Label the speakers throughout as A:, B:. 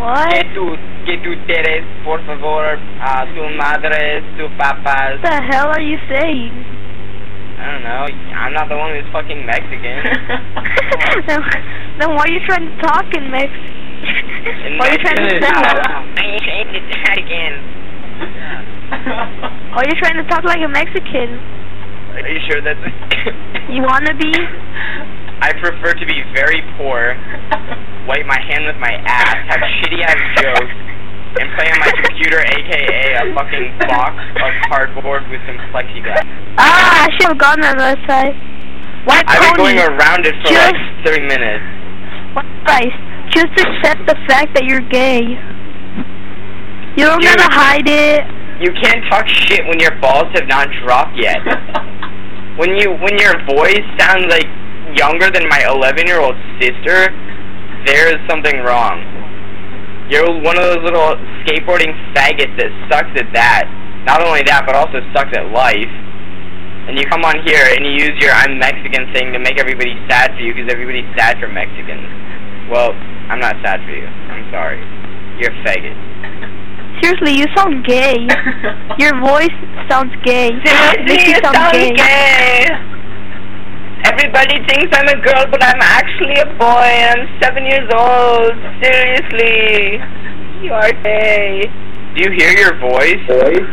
A: What?
B: Que tu tienes, por favor, tu madre, tu papas.
A: What the hell are you saying?
B: I don't know. I'm not the one who's fucking Mexican.
A: then why are you trying to talk in Mexican? Why are you trying to say that?
B: I ain't saying that again.
A: Why are you trying to talk like a Mexican?
B: Are you sure that's...
A: You wanna be?
B: I prefer to be very poor, wipe my hand with my ass, have shitty-ass jokes, and play on my computer, a.k.a. a fucking box of cardboard with some plexiglass.
A: Ah, I should have gone on that side. White
B: I've been
A: pony.
B: going around it for like 30 minutes.
A: Guys, just accept the fact that you're gay. You don't gotta hide it.
B: You can't talk shit when your balls have not dropped yet. When your voice sounds like younger than my 11-year-old sister, there is something wrong. You're one of those little skateboarding faggots that sucks at that. Not only that, but also sucks at life. And you come on here and you use your I'm Mexican thing to make everybody sad for you because everybody's sad for Mexicans. Well, I'm not sad for you. I'm sorry. You're a faggot.
A: Seriously, you sound gay. Your voice sounds gay.
B: Seriously, it sounds gay. Everybody thinks I'm a girl, but I'm actually a boy. I'm 7 years old. Seriously. You are gay. Do you hear your voice?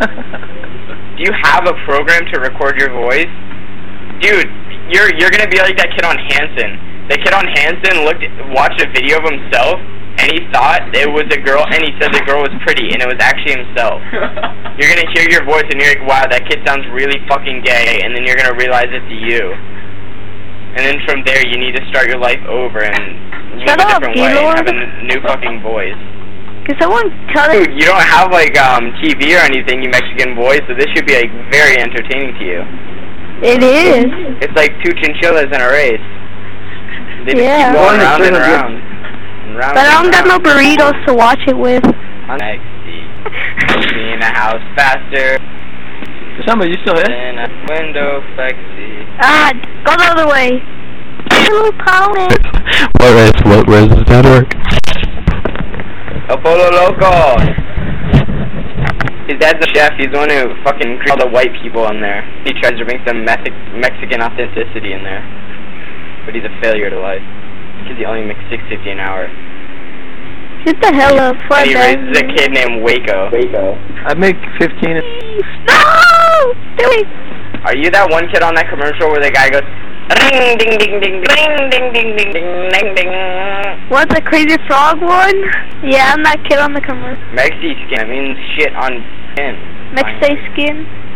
B: Do you have a program to record your voice? Dude, you're gonna be like that kid on Hanson. The kid on Hanson watched a video of himself, and he thought it was a girl, and he said the girl was pretty, and it was actually himself. You're gonna hear your voice, and you're like, wow, that kid sounds really fucking gay, and then you're gonna realize it's you. And then from there, you need to start your life over and live a different way and have a new fucking voice.
A: Can someone tell
B: Dude, you don't have like TV or anything, you Mexican boy, so this should be like very entertaining to you.
A: It is.
B: It's like two chinchillas in a race. They just keep going round and round.
A: But I don't got no burritos to watch it with.
B: Mexi. Be in a house faster.
C: Somebody, you still here?
B: In a window, flexi.
A: Ah, go the other way. Hello, Colin.
C: What race does that work?
B: El Polo Loco! His dad's a chef, he's the one who fucking created all the white people in there. He tries to bring some Mexican authenticity in there. But he's a failure to life. Because he only makes $6.50 an hour.
A: Get the hell up,
B: and he raises a kid named Waco.
C: I make 15.
A: No! Dude!
B: Are you that one kid on that commercial where the guy goes, ring ding ding ding ding ding ding ding ding ding ding?
A: What, the crazy frog one? Yeah, I'm that kid on the commercial.
B: Mexi skin, I mean shit on skin.
A: Mexi skin?